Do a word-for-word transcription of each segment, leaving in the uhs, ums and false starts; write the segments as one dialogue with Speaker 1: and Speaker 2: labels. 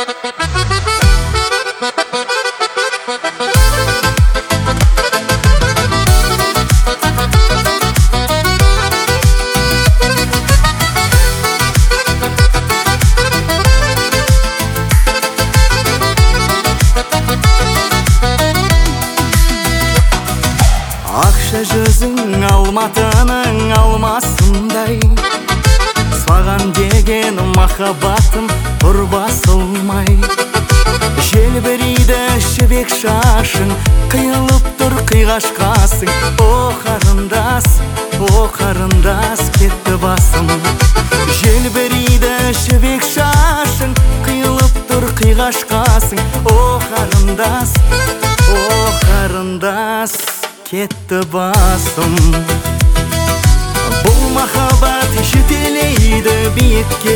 Speaker 1: Ақша жүзің Алматының алмасындай, саған деген махаббатым тұр басылмай. Желбірейді жібек шашың, қиылып тұр қиғашқасың. О қарындас, о қарындас, кетті басым. Желбірейді жібек шашың, қиылып тұр қиғашқасың. О қарындас, о қарындас, кетті басым. Бұл махаббат жетелейді биікке,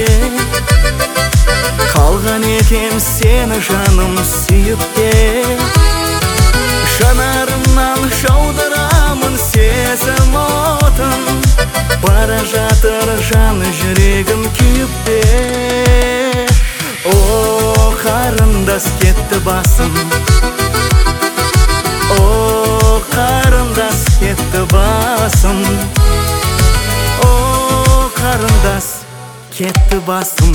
Speaker 1: қалған екем сені жаным сүйіп те. Жанарымнан жаудырамын сезім отын, бара жатыр жан жүрегім күйіп те. О қарындас, кетті басым. О қарындас, кетті басым. О қарындас, кетті басым.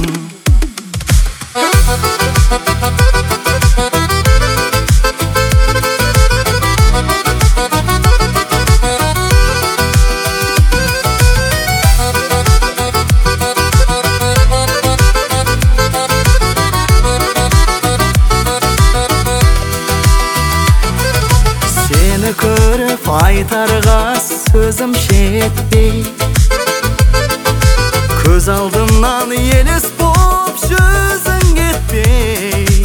Speaker 1: Сені көріп айтарға сөзім жетпей, көз алдымнан елес боп жүзің кетпей.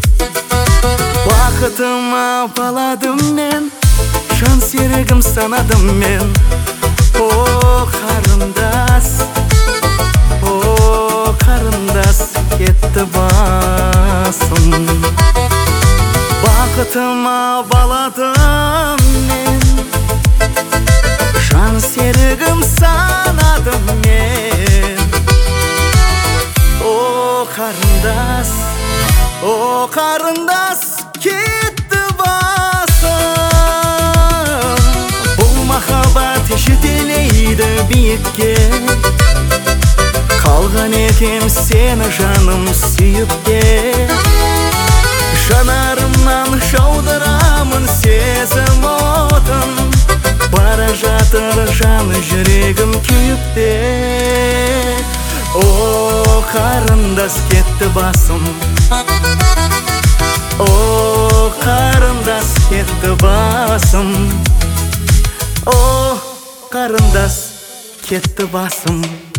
Speaker 1: Бақытыма баладым мен, жан серігім санадым мен. О қарындас, о қарындас, кетті басым. Бақытыма баладым мен, жан серігім санадым мен. О қарындас, о қарындас, кетті басым. Бұл махаббат жетелейді биікке, қалған екем сені жаным сүйіп те. Жанарымнан жаудырамын сезім отын, бара жатыр жан жүрегім күйіп те. О қарындас, кетті басым. О қарындас, кетті басым. О қарындас, кетті басым.